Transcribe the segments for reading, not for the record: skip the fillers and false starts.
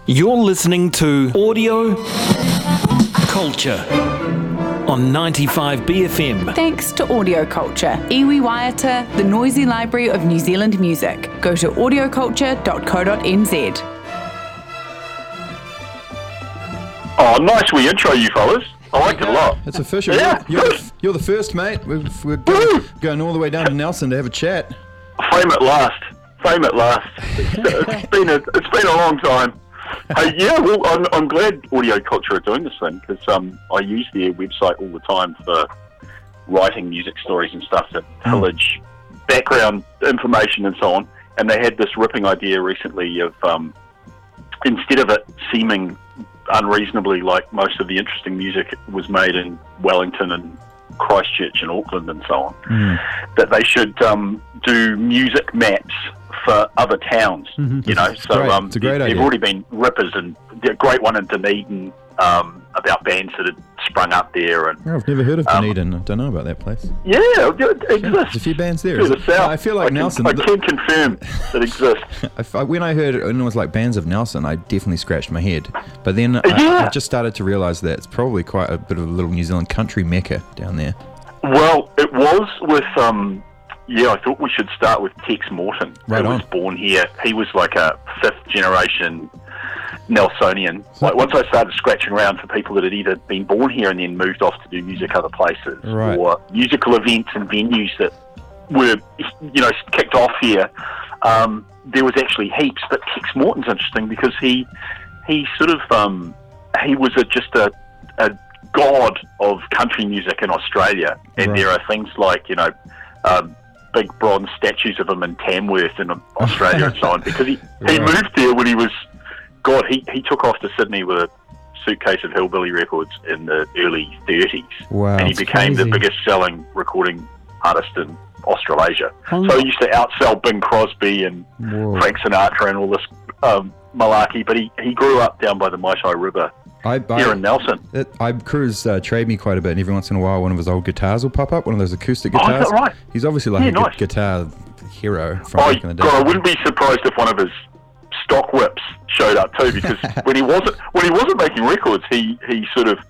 You're listening to Audio Culture on 95BFM. Thanks to Audio Culture, iwi waiata, the noisy library of New Zealand music. Go to audioculture.co.nz. Oh, nice wee intro, you fellas. I liked it a lot. It's official. Yeah. You're the first, mate. We're going all the way down to Nelson to have a chat. Fame at last. It's been a long time. I'm glad Audio Culture are doing this thing because I use their website all the time for writing music stories and stuff to pillage background information and so on. And they had this ripping idea recently of instead of it seeming unreasonably like most of the interesting music was made in Wellington and Christchurch and Auckland and so on, that they should do music maps for other towns, you know. It's a great idea. There've already been rippers, and a great one in Dunedin about bands that had sprung up there. And I've never heard of Dunedin. I don't know about that place. Yeah, it exists. There's a few bands there. To the south. I feel like Nelson. I can confirm it exists. When I heard it, and it was like Bands of Nelson, I definitely scratched my head. But then I just started to realise that it's probably quite a bit of a little New Zealand country mecca down there. Well, it was with I thought we should start with Tex Morton, who was born here. He was like a fifth generation Nelsonian. Like once I started scratching around for people that had either been born here and then moved off to do music other places, or musical events and venues that were, kicked off here, there was actually heaps. But Tex Morton's interesting because he sort of he was just a god of country music in Australia, and there are things like big bronze statues of him in Tamworth in Australia and so on, because he moved there when he was, he took off to Sydney with a suitcase of hillbilly records in the early 30s. Wow, and he became the biggest selling recording artist in Australasia. So he used to outsell Bing Crosby and Frank Sinatra and all this malarkey, but he grew up down by the Maitai River here in Nelson. I cruise Trade Me quite a bit, and every once in a while one of his old guitars will pop up, one of those acoustic guitars. Oh, is that right? He's obviously like a guitar hero from back in the day. God, I wouldn't be surprised if one of his stock whips showed up too, because when he wasn't making records, he sort of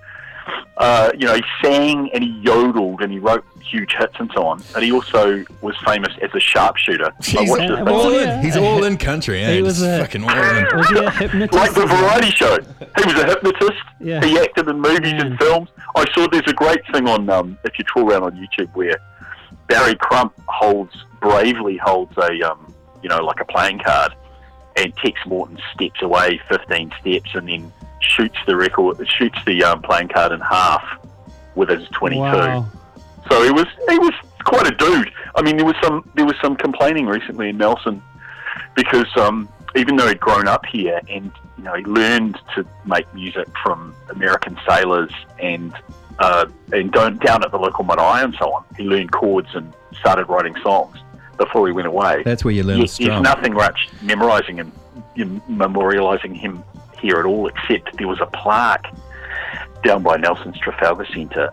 he sang and he yodeled and he wrote huge hits and so on. And he also was famous as a sharpshooter. He's all in country. He was fucking all in. Was he a hypnotist? Like the Variety Show. He was a hypnotist. Yeah. He acted in movies and films. I saw there's a great thing on if you trawl around on YouTube where Barry Crump bravely holds a like a playing card, and Tex Morton steps away 15 steps and then shoots the playing card in half with his 22. Wow. So he was quite a dude. I mean, there was some complaining recently in Nelson because even though he'd grown up here and he learned to make music from American sailors and down at the local marae and so on, he learned chords and started writing songs before he went away. That's where you learn the strum. There's nothing much memorising and memorialising him here at all, except there was a plaque down by Nelson's Trafalgar Centre,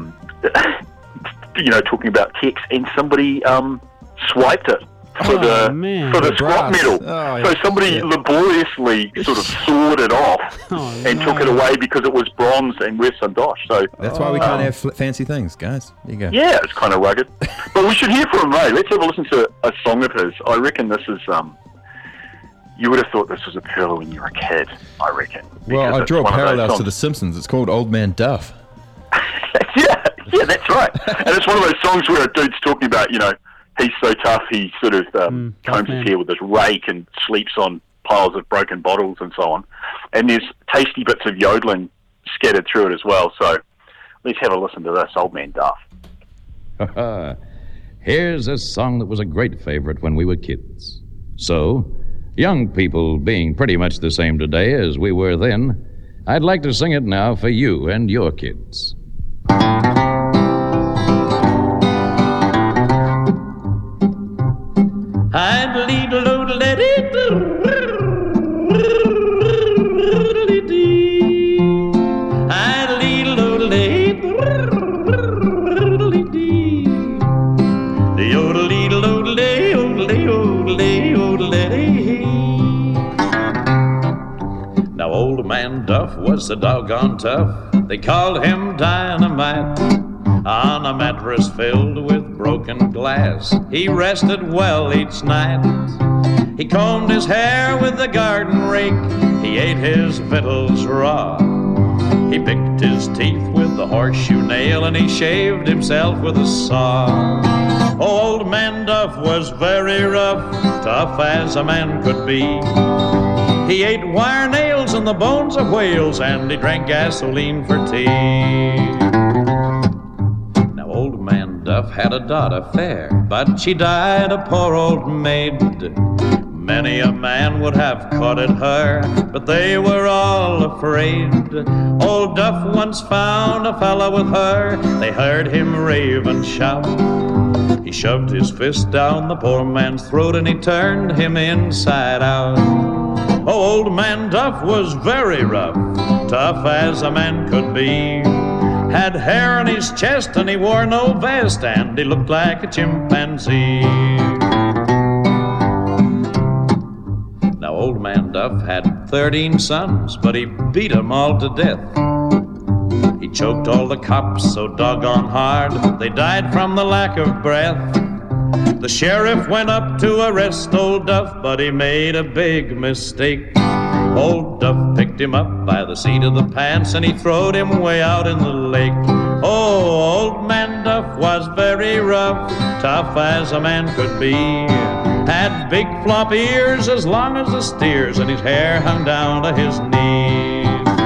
talking about Tex, and somebody swiped it for the squat medal. So somebody laboriously sort of sawed it off and took it away because it was bronze and worth some dosh. So that's why we can't have fancy things, guys. There you go. Yeah, it's kind of rugged. But we should hear from Ray. Let's have a listen to a song of his. I reckon this is... you would have thought this was a pearl when you were a kid, I reckon. Well, I draw parallels to The Simpsons. It's called Old Man Duff. yeah, that's right. And it's one of those songs where a dude's talking about, he's so tough, he sort of combs his hair with his rake and sleeps on piles of broken bottles and so on. And there's tasty bits of yodeling scattered through it as well. So let's have a listen to this, Old Man Duff. Here's a song that was a great favorite when we were kids. So... young people being pretty much the same today as we were then, I'd like to sing it now for you and your kids. Now old man Duff was so doggone tough, they called him Dynamite. On a mattress filled with broken glass, he rested well each night. He combed his hair with the garden rake, he ate his victuals raw. He picked his teeth with the horseshoe nail, and he shaved himself with a saw. Old man Duff was very rough, tough as a man could be. He ate wire nails and the bones of whales, and he drank gasoline for tea. Now old man Duff had a daughter fair, but she died a poor old maid. Many a man would have courted her, but they were all afraid. Old Duff once found a fellow with her, they heard him rave and shout. He shoved his fist down the poor man's throat, and he turned him inside out. Oh, old man Duff was very rough, tough as a man could be. Had hair on his chest and he wore no vest, and he looked like a chimpanzee. Now old man Duff had 13 sons, but he beat 'em all to death. He choked all the cops so doggone hard, they died from the lack of breath. The sheriff went up to arrest old Duff, but he made a big mistake. Old Duff picked him up by the seat of the pants, and he throwed him way out in the lake. Oh, old man Duff was very rough, tough as a man could be. Had big floppy ears as long as a steer's, and his hair hung down to his knees.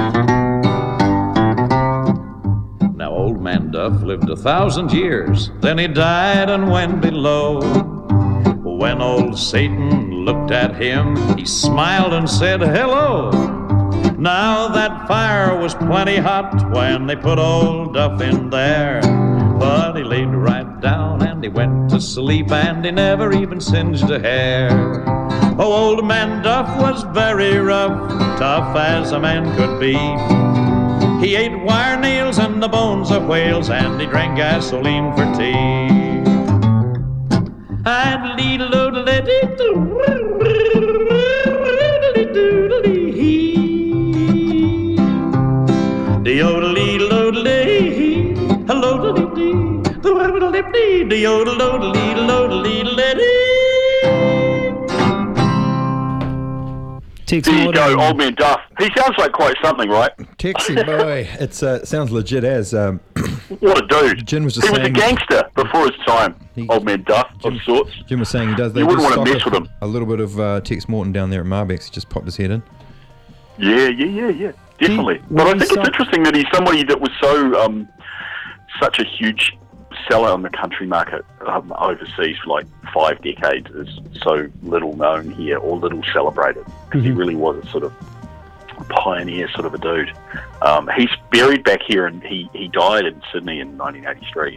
Now old man Duff lived 1,000 years, then he died and went below. When old Satan looked at him, he smiled and said, "Hello." Now that fire was plenty hot when they put old Duff in there, but he laid right down and he went to sleep, and he never even singed a hair. Oh, old man Duff was very rough, tough as a man could be. He ate wire nails and the bones of whales, and he drank gasoline for tea. I'd lead a load of There you go, old man Duff. He sounds like quite something, right? Texie boy, it sounds legit as. What a dude! Jen was just he was a gangster before his time. Old man Duff of sorts. Jim was saying he does. You wouldn't want to mess with him. A little bit of Tex Morton down there at Marbeck's. He just popped his head in. Yeah, definitely. But I think it's interesting that he's somebody that was so such a huge seller in the country market overseas for like 5 decades is so little known here or little celebrated, because he really was a sort of pioneer sort of a dude. He's buried back here, and he died in Sydney in 1983.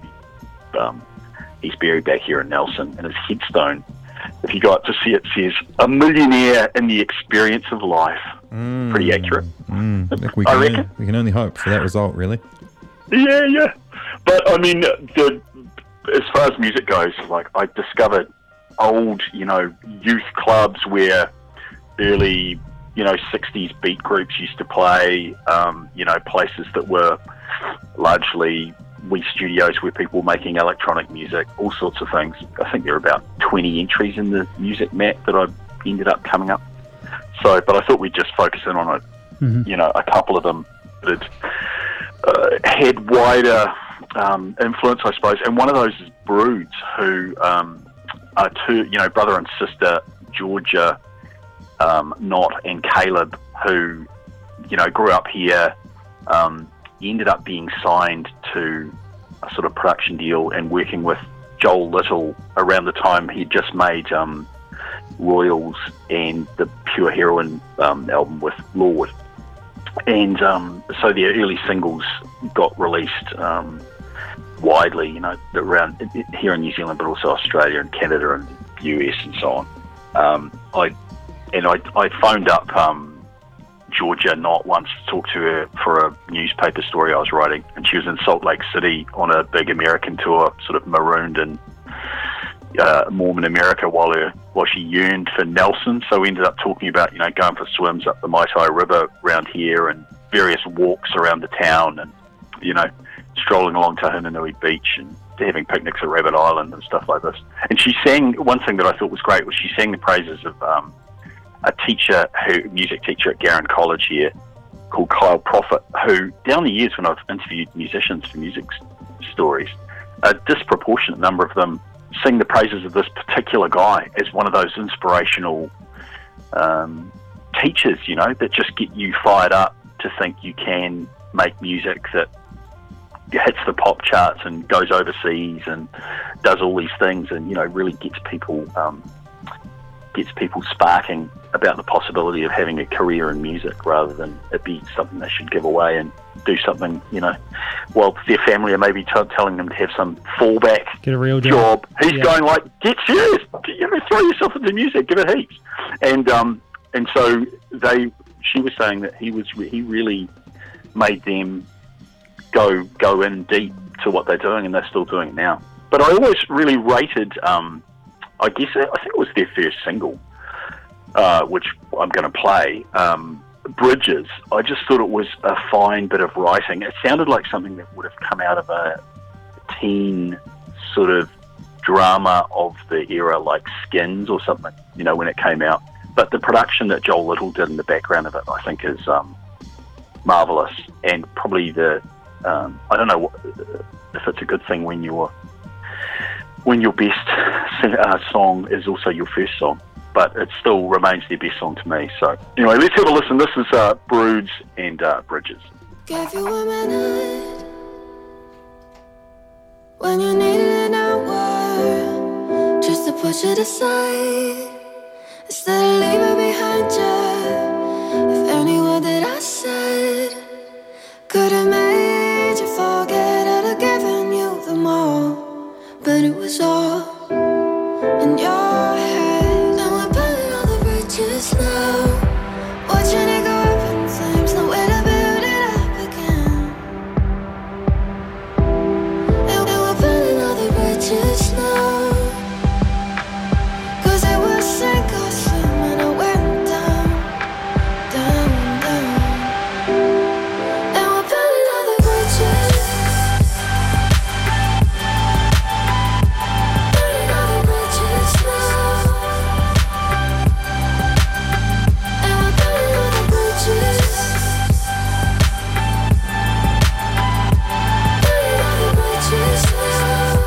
He's buried back here in Nelson, and his headstone, if you got to see it, says "A millionaire in the experience of life." Pretty accurate. I reckon. We can only hope for that result, really. Yeah. But I mean, as far as music goes, like I discovered old, youth clubs where early, 60s beat groups used to play. Places that were largely wee studios where people were making electronic music, all sorts of things. I think there are about 20 entries in the music map that I ended up coming up. So, but I thought we'd just focus in on it. A couple of them that had wider influence, I suppose. And one of those is Broods, who are two, brother and sister, Georgia, Knott and Caleb, who, grew up here, ended up being signed to a sort of production deal and working with Joel Little around the time he'd just made Royals and the Pure Heroin album with Lord. And so their early singles got released widely, around here in New Zealand, but also Australia and Canada and US and so on. I phoned up Georgia Knott once to talk to her for a newspaper story I was writing, and she was in Salt Lake City on a big American tour, sort of marooned in Mormon America while she yearned for Nelson. So we ended up talking about, going for swims up the Maitai River around here and various walks around the town and, strolling along Tahinanui Beach and having picnics at Rabbit Island and stuff like this. And she sang, one thing that I thought was great was she sang the praises of a music teacher at Garran College here called Kyle Prophet, who down the years when I've interviewed musicians for music stories, a disproportionate number of them sing the praises of this particular guy as one of those inspirational teachers, that just get you fired up to think you can make music that hits the pop charts and goes overseas and does all these things and, really gets people sparking about the possibility of having a career in music rather than it be something they should give away and do something, while their family are maybe telling them to have some fallback, get a real job. He's going like, get serious, throw yourself into music, give it heaps. And so she was saying that he really made them go in deep to what they're doing, and they're still doing it now. But I always really rated, I think it was their first single, which I'm going to play, Bridges. I just thought it was a fine bit of writing. It sounded like something that would have come out of a teen sort of drama of the era, like Skins or something, when it came out. But the production that Joel Little did in the background of it, I think, is marvelous. And probably I don't know if it's a good thing when your best song is also your first song, but it still remains their best song to me. So anyway, let's have a listen. This is Broods and Bridges. Gave you a minute when you needed an hour just to push it aside instead of leave it behind you. If any word that I said could have made you forget, I'd have given you them all, but it was all in your head. Now we're burning all the bridges now, watching it go up in flames, nowhere to build it up again. And we're burning all the bridges now, 'cause it was sink or swim, and I went down, down, down. And we're burning all the bridges, burning all the bridges now. And we're burning all the bridges, burning all the bridges now.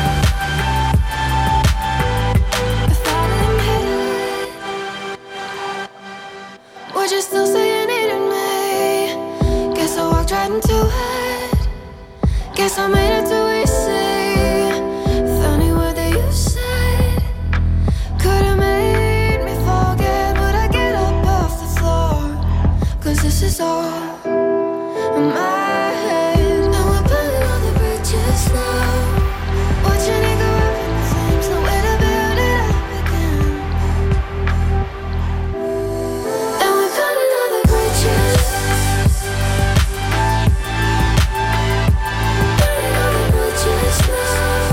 If I didn't hit it, would you still say you needed me? Guess I walked right into it. Guess I made it too easy. If any word that you said could have made me forget, would I get up off the floor? 'Cause this is all in my head. Now we're burning all the bridges now, watching it go up in flames, nowhere to build it up again. And we're burning all the bridges, burning all the bridges now.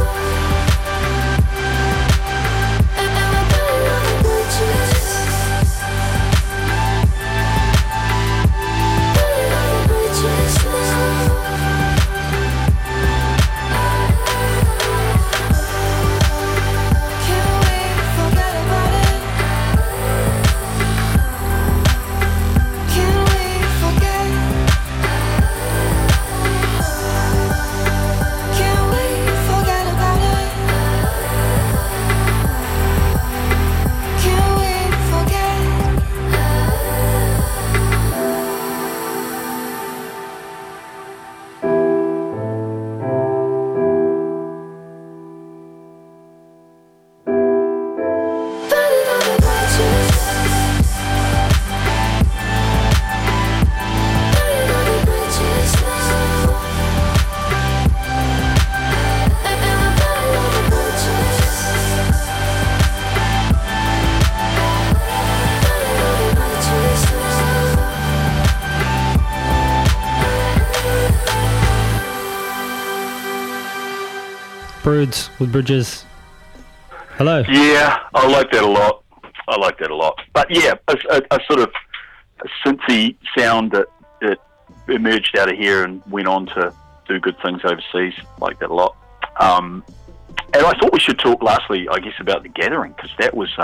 And we're burning all the bridges, burning all the bridges now. Can we forget about it? Can we forget? Can we forget about it? Can we forget? Burning all the bridges, burning all the bridges now. And we're burning all the bridges, burning all the bridges now. Broods with Bridges. Hello. Yeah, I like that a lot. But yeah, a sort of a synthy sound that emerged out of here and went on to do good things overseas. Like that a lot. And I thought we should talk lastly, I guess, about The Gathering, because that was,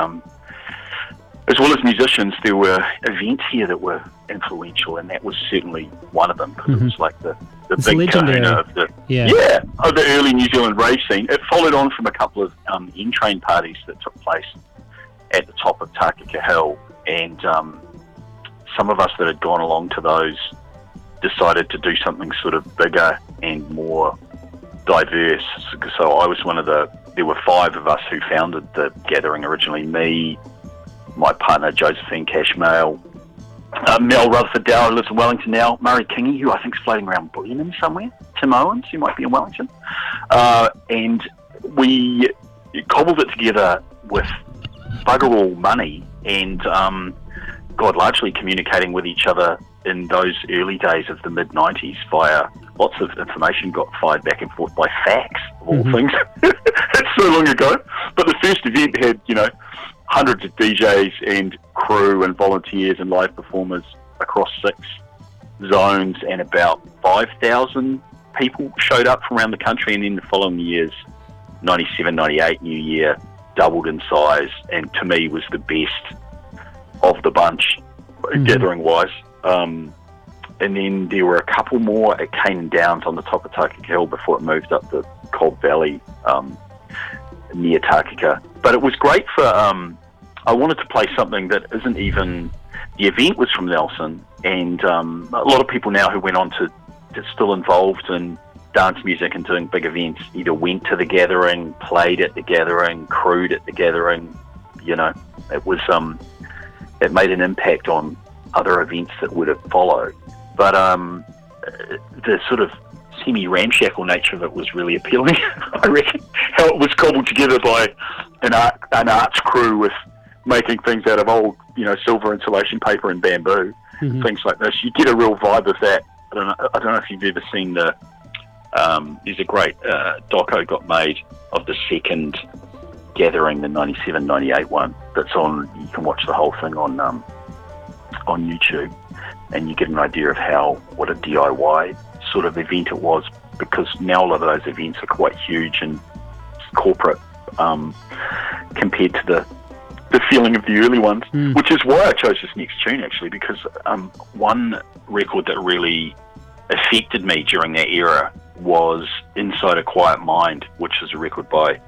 as well as musicians, there were events here that were influential, and that was certainly one of them, because it was like the big kahuna of the early New Zealand rave scene. It followed on from a couple of N-Train parties that took place at the top of Takaka Hill, and some of us that had gone along to those decided to do something sort of bigger and more diverse. So I was there were 5 of us who founded The Gathering originally. Me, my partner Josephine Cashmail, Mel Rutherford-Dower, who lives in Wellington now, Murray Kingy, who I think is floating around Blenheim somewhere, Tim Owens, who might be in Wellington, and we cobbled it together with bugger all money and largely communicating with each other in those early days of the mid-90s via lots of information got fired back and forth by fax, of all things. It's so long ago. But the first event had, hundreds of DJs and crew and volunteers and live performers across 6 zones, and about 5,000 people showed up from around the country. And then the following years, 97, 98, New Year, doubled in size, and to me was the best of the bunch, gathering-wise. And then there were a couple more at Canaan Downs on the top of Takaka Hill before it moved up the Cobb Valley near Takaka. But it was great for, I wanted to play something that isn't even, the event was from Nelson, and a lot of people now who went on to still involved in dance music and doing big events either went to The Gathering, played at The Gathering, crewed at The Gathering. It was, it made an impact on other events that would have followed. But the sort of semi-ramshackle nature of it was really appealing, I reckon. How it was cobbled together by an arts crew with making things out of old, silver insulation paper and bamboo, things like this. You get a real vibe of that. I don't know if you've ever seen there's a great doco got made of the second Gathering, the 97, 98 one, that's on, you can watch the whole thing on YouTube, and you get an idea of what a DIY sort of event it was, because now a lot of those events are quite huge and corporate compared to the feeling of the early ones, which is why I chose this next tune, actually, because one record that really affected me during that era was Inside a Quiet Mind, which is a record by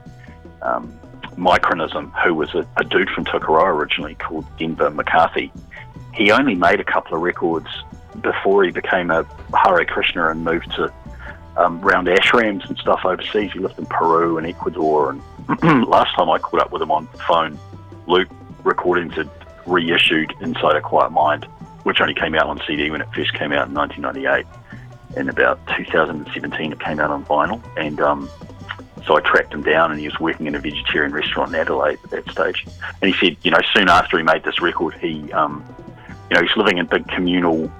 Micronism, who was a dude from Tukaroa originally called Denver McCarthy. He only made a couple of records before he became a Hare Krishna and moved to round ashrams and stuff overseas. He lived in Peru and Ecuador, and last time I caught up with him on the phone, Luke Recordings had reissued Inside a Quiet Mind, which only came out on CD when it first came out in 1998. In about 2017 it came out on vinyl, and so I tracked him down, and he was working in a vegetarian restaurant in Adelaide at that stage. And he said, soon after he made this record, he he's living in big communal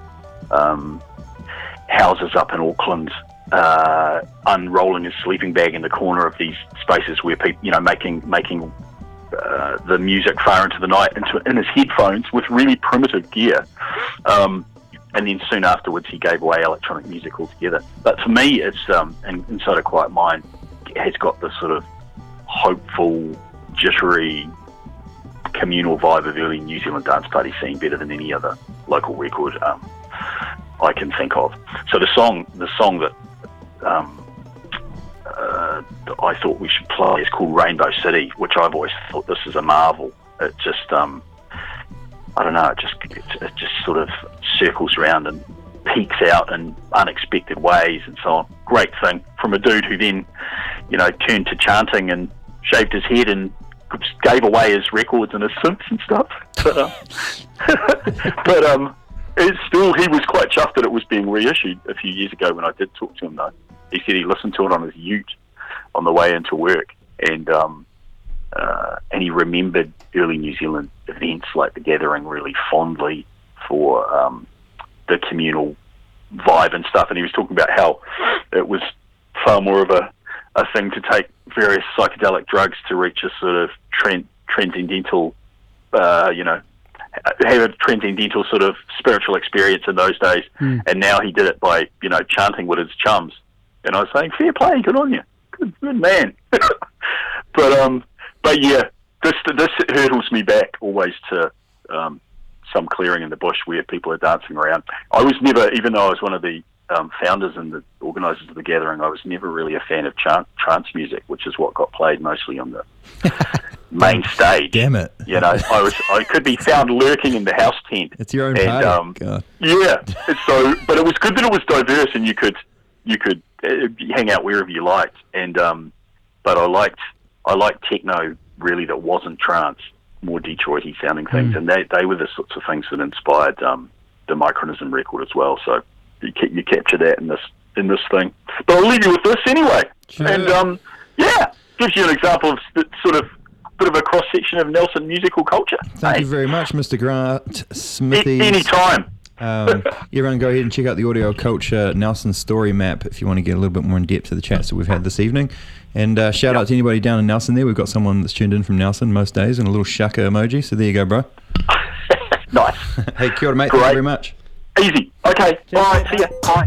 houses up in Auckland, unrolling his sleeping bag in the corner of these spaces where people, making the music far into the night in his headphones with really primitive gear. And then soon afterwards, he gave away electronic music altogether. But for me, it's Inside a Quiet Mind has got this sort of hopeful, jittery, communal vibe of early New Zealand dance party scene, better than any other local record I can think of. So the song that I thought we should play is called Rainbow City, which I've always thought this is a marvel. It just I don't know, it just sort of circles around and peaks out in unexpected ways and so on. Great thing from a dude who then, turned to chanting and shaved his head and gave away his records and his synths and stuff. But it's still, he was quite chuffed that it was being reissued a few years ago when I did talk to him, though. He said he listened to it on his ute on the way into work, and he remembered early New Zealand events like The Gathering really fondly for the communal vibe and stuff. And he was talking about how it was far more of a thing to take various psychedelic drugs to reach a sort of transcendental, have a transcendental sort of spiritual experience in those days. And now he did it by, chanting with his chums. And I was saying, fair play, good on you. Good man. But yeah, this hurdles me back always to some clearing in the bush where people are dancing around. I was never, even though I was one of the founders and the organisers of the gathering, I was never really a fan of trance music, which is what got played mostly on the main stage. Damn it! I could be found lurking in the house tent. It's your own party. God. Yeah. So, but it was good that it was diverse and you could hang out wherever you liked. And but I liked techno really that wasn't trance, more Detroit-y sounding things, and they were the sorts of things that inspired the Micronism record as well. So you capture that in this thing. But I'll leave you with this anyway. Sure. And gives you an example of sort of bit of a cross section of Nelson musical culture. Thank you very much, Mr. Grant Smithies. Anytime. Everyone go ahead and check out the Audio Culture Nelson story map if you want to get a little bit more in depth to the chats that we've had this evening. And shout out to anybody down in Nelson there. We've got someone that's tuned in from Nelson most days and a little shaka emoji. So there you go, bro. Nice. Hey, kia ora, mate. Great. Thank you very much. Easy. Okay. All right. See ya. Bye.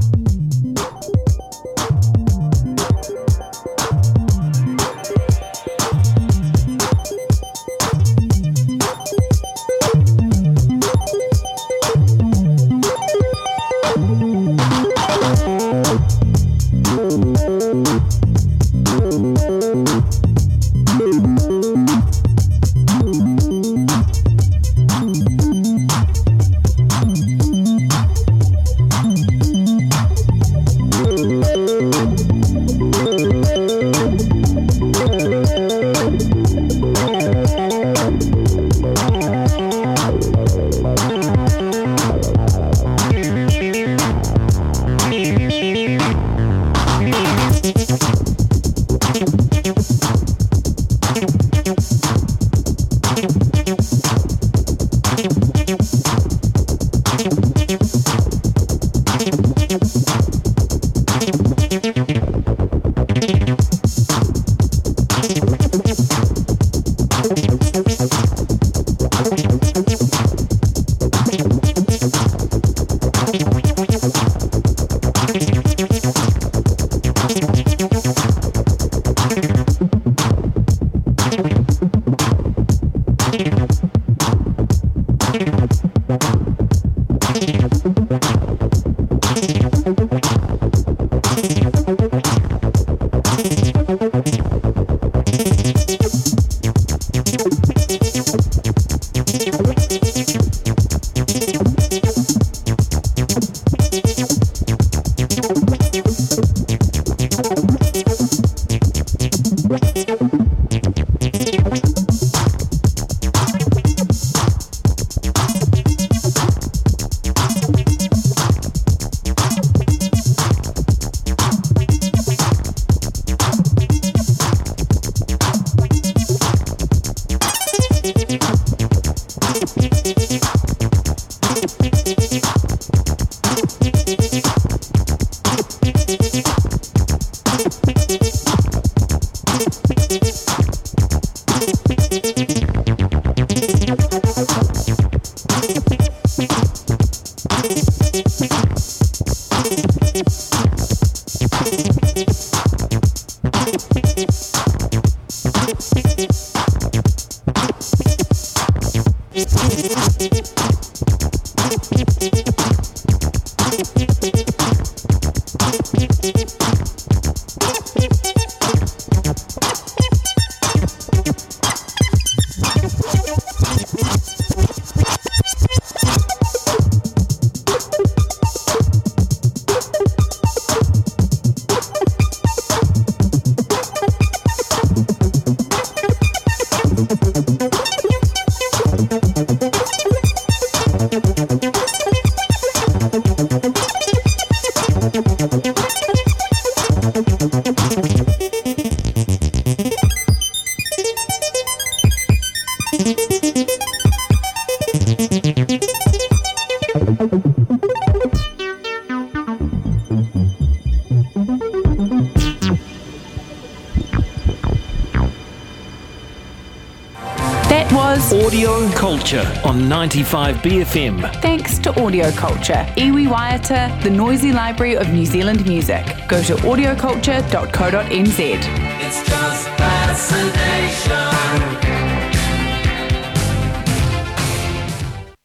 Audio Culture on 95 BFM. Thanks to Audio Culture, iwi waiata, the noisy library of New Zealand music. Go to audioculture.co.nz. It's just fascination.